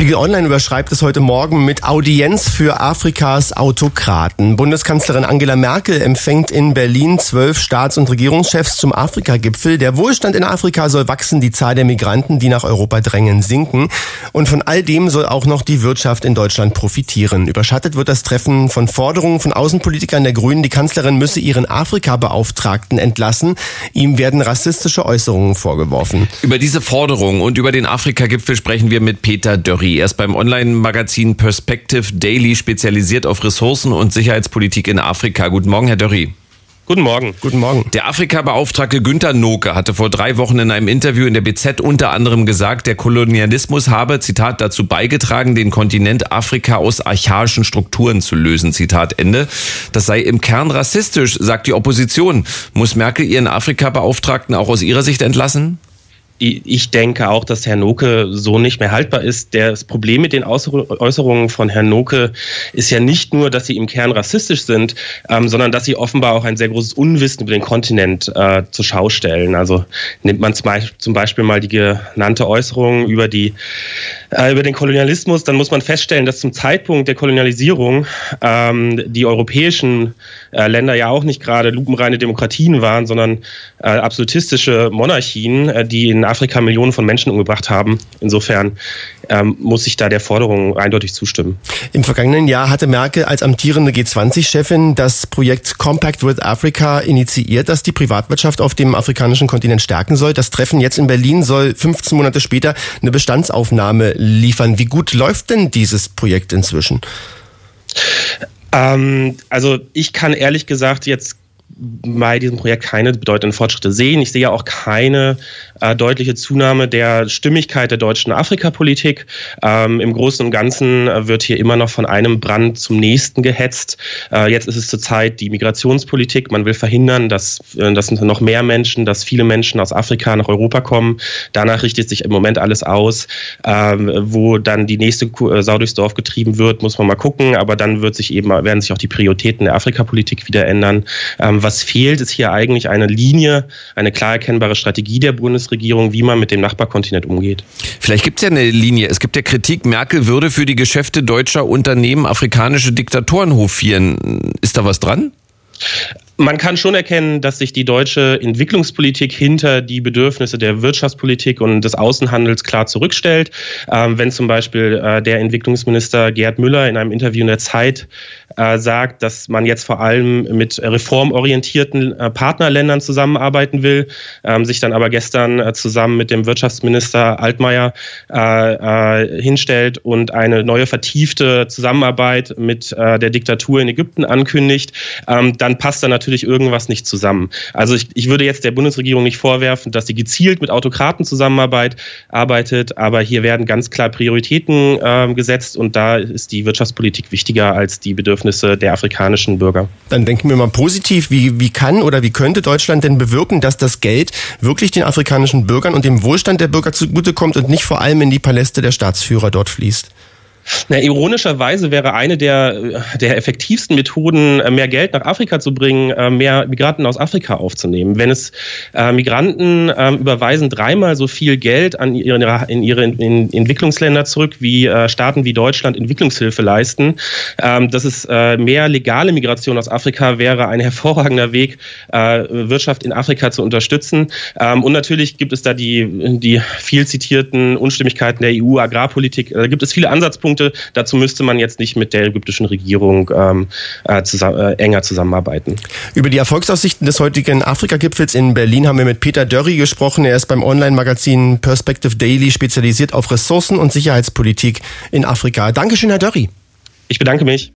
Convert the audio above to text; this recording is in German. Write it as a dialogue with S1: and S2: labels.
S1: Spiegel Online überschreibt es heute Morgen mit Audienz für Afrikas Autokraten. Bundeskanzlerin Angela Merkel empfängt in Berlin 12 Staats- und Regierungschefs zum Afrika-Gipfel. Der Wohlstand in Afrika soll wachsen, die Zahl der Migranten, die nach Europa drängen, sinken. Und von all dem soll auch noch die Wirtschaft in Deutschland profitieren. Überschattet wird das Treffen von Forderungen von Außenpolitikern der Grünen. Die Kanzlerin müsse ihren Afrika-Beauftragten entlassen. Ihm werden rassistische Äußerungen vorgeworfen.
S2: Über diese Forderung und über den Afrika-Gipfel sprechen wir mit Peter Dörry. Er ist beim Online-Magazin Perspective Daily spezialisiert auf Ressourcen und Sicherheitspolitik in Afrika. Guten Morgen, Herr Dörry.
S3: Guten Morgen.
S1: Guten Morgen.
S2: Der Afrika-Beauftragte Günter Noke hatte vor 3 Wochen in einem Interview in der BZ unter anderem gesagt, der Kolonialismus habe, Zitat, dazu beigetragen, den Kontinent Afrika aus archaischen Strukturen zu lösen, Zitat Ende. Das sei im Kern rassistisch, sagt die Opposition. Muss Merkel ihren Afrika-Beauftragten auch aus ihrer Sicht entlassen?
S3: Ich denke auch, dass Herr Noke so nicht mehr haltbar ist. Das Problem mit den Äußerungen von Herrn Noke ist ja nicht nur, dass sie im Kern rassistisch sind, sondern dass sie offenbar auch ein sehr großes Unwissen über den Kontinent zur Schau stellen. Also nimmt man zum Beispiel mal die genannte Äußerung über den Kolonialismus, dann muss man feststellen, dass zum Zeitpunkt der Kolonialisierung die europäischen Länder ja auch nicht gerade lupenreine Demokratien waren, sondern absolutistische Monarchien, die in Afrika Millionen von Menschen umgebracht haben. Insofern muss ich da der Forderung eindeutig zustimmen.
S1: Im vergangenen Jahr hatte Merkel als amtierende G20-Chefin das Projekt Compact with Africa initiiert, das die Privatwirtschaft auf dem afrikanischen Kontinent stärken soll. Das Treffen jetzt in Berlin soll 15 Monate später eine Bestandsaufnahme liefern. Wie gut läuft denn dieses Projekt inzwischen?
S3: Also ich kann ehrlich gesagt jetzt bei diesem Projekt keine bedeutenden Fortschritte sehen. Ich sehe auch keine deutliche Zunahme der Stimmigkeit der deutschen Afrikapolitik. Im Großen und Ganzen wird hier immer noch von einem Brand zum nächsten gehetzt. Jetzt ist es zurzeit die Migrationspolitik. Man will verhindern, dass noch mehr Menschen, dass viele Menschen aus Afrika nach Europa kommen. Danach richtet sich im Moment alles aus. Wo dann die nächste Sau durchs Dorf getrieben wird, muss man mal gucken. Aber dann werden sich auch die Prioritäten der Afrikapolitik wieder ändern. Was fehlt, ist hier eigentlich eine Linie, eine klar erkennbare Strategie der Bundesregierung, wie man mit dem Nachbarkontinent umgeht.
S2: Vielleicht gibt es ja eine Linie. Es gibt ja Kritik, Merkel würde für die Geschäfte deutscher Unternehmen afrikanische Diktatoren hofieren. Ist da was dran?
S3: Man kann schon erkennen, dass sich die deutsche Entwicklungspolitik hinter die Bedürfnisse der Wirtschaftspolitik und des Außenhandels klar zurückstellt. Wenn zum Beispiel der Entwicklungsminister Gerd Müller in einem Interview in der Zeit sagt, dass man jetzt vor allem mit reformorientierten Partnerländern zusammenarbeiten will, sich dann aber gestern zusammen mit dem Wirtschaftsminister Altmaier hinstellt und eine neue vertiefte Zusammenarbeit mit der Diktatur in Ägypten ankündigt, dann passt da natürlich irgendwas nicht zusammen. Also ich würde jetzt der Bundesregierung nicht vorwerfen, dass sie gezielt mit Autokraten arbeitet, aber hier werden ganz klar Prioritäten gesetzt und da ist die Wirtschaftspolitik wichtiger als die Bedürfnisse der afrikanischen Bürger.
S1: Dann denken wir mal positiv, wie kann oder wie könnte Deutschland denn bewirken, dass das Geld wirklich den afrikanischen Bürgern und dem Wohlstand der Bürger zugutekommt und nicht vor allem in die Paläste der Staatsführer dort fließt?
S3: Ironischerweise wäre eine der effektivsten Methoden, mehr Geld nach Afrika zu bringen, mehr Migranten aus Afrika aufzunehmen. Wenn es Migranten überweisen 3-mal so viel Geld in ihre Entwicklungsländer zurück, wie Staaten wie Deutschland Entwicklungshilfe leisten. Das ist mehr legale Migration aus Afrika wäre ein hervorragender Weg, Wirtschaft in Afrika zu unterstützen. Und natürlich gibt es da die viel zitierten Unstimmigkeiten der EU-Agrarpolitik. Da gibt es viele Ansatzpunkte. Dazu müsste man jetzt nicht mit der ägyptischen Regierung enger zusammenarbeiten.
S1: Über die Erfolgsaussichten des heutigen Afrika-Gipfels in Berlin haben wir mit Peter Dörry gesprochen. Er ist beim Online-Magazin Perspective Daily spezialisiert auf Ressourcen- und Sicherheitspolitik in Afrika. Dankeschön, Herr Dörry.
S3: Ich bedanke mich.